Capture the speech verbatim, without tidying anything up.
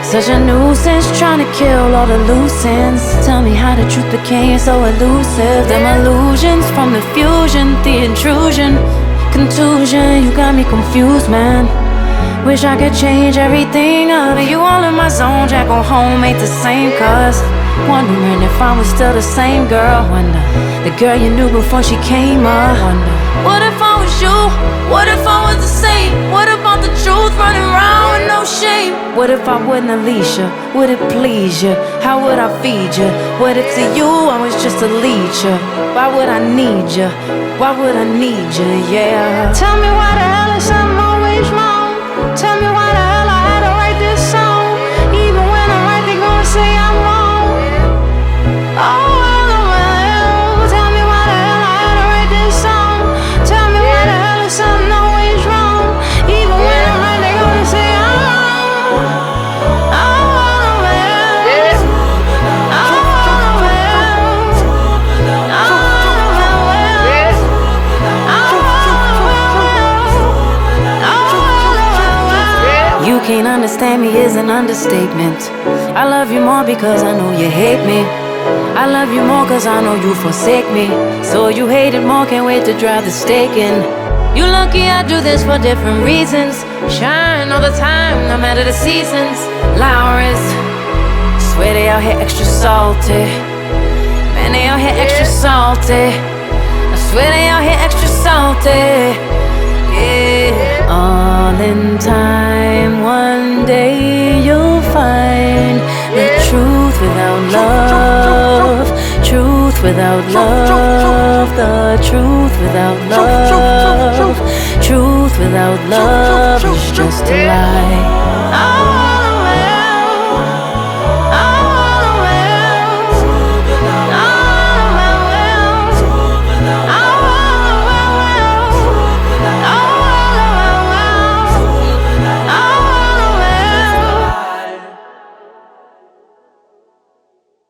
Such a nuisance, trying to kill all the loose ends. Tell me how the truth became so elusive. Them illusions from the fusion, the intrusion, contusion, you got me confused, man. Wish I could change everything up. You all in my zone, Jack on home ain't the same. Cause wondering if I was still the same girl. Wonder, the girl you knew before she came up. Wonder, what if I was you? What if I was the same? What about the truth running around with no shame? What if I wouldn't unleash you? Would it please you? How would I feed you? What if to you I was just a leecher? Why would I need you? Why would I need you? Yeah. Tell me why the hell is something always wrong? Tell me why the hell I had to write this song. Even when I'm right, they gonna say I'm wrong. Oh, well, tell me why the hell I had to write this song. Tell me why the hell is something always wrong. Even when I'm right, they gonna say I'm wrong. Oh, well, oh, well, you can't understand me is an understatement. I love you more because I know you hate me. I love you more cause I know you forsake me. So you hate it more, can't wait to drive the stake in. You lucky I do this for different reasons. Shine all the time, no matter the seasons. Lowry's, swear they out here extra salty. Man, they out here extra salty. I swear they out here extra salty. Yeah. All in time, one day you'll find the truth without love. Truth without love. The truth without love. Truth without love is just a lie.